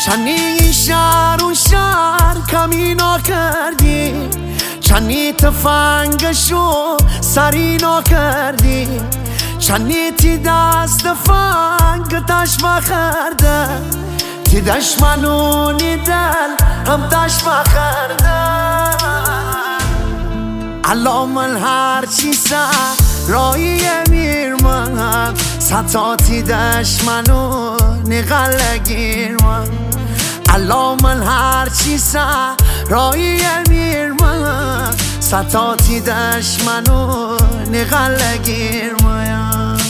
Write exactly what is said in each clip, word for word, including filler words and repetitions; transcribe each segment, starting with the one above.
چنی شهر و شهر کمینا کردی، چنی تفنگشو سرینا کردی، چنی تی دست فنگ تش بخرده، تی دشمنونی دل هم تش بخرده. الان من هر چی سر رایی میرمن، ستا تی دشمنونی غلگیر من. الان من هر چی سر رایی میرمن، ستا تی دشمنونی غلگیر من.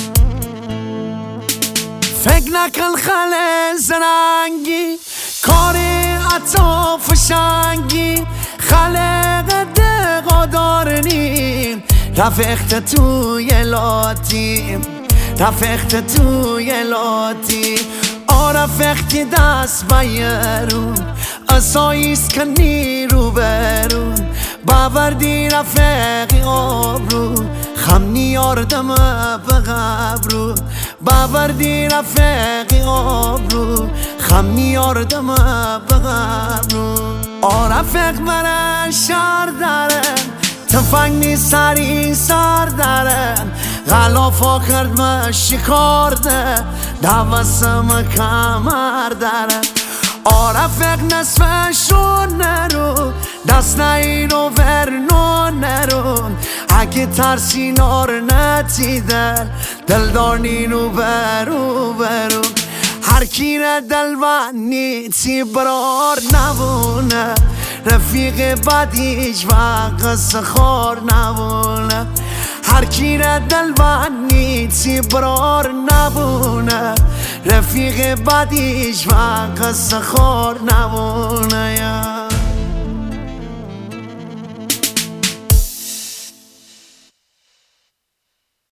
فکر نکن خل زرنگی کاری عطا فشنگی، خلق دقا دارنیم رفیقت توی لاتی، رفیقت توی لاتی. آرفیقتی دست بیرون اساییست کنی رو برون، باوردی رفیقی آبرو خم نیاردم به غبرو، باوردی رفیقی آبرو خم نیاردم به غبرو. آرفیق برن شهر دارن تفنگی سری سر دارن، غلافا کرد ما شکار ده دوستم کمر دارن. آرفیق نصفشون نرو دست نیرو ورنون نرون، اگه ترسی نار نتیدن دلدار نینو برو برو. هر کی را دلوانی تی برار نبونه، رفیق بدیش وقت سخار نبونه. هر کی را دلوانی تی برار نبونه، رفیق بدیش وقت سخار نبونه.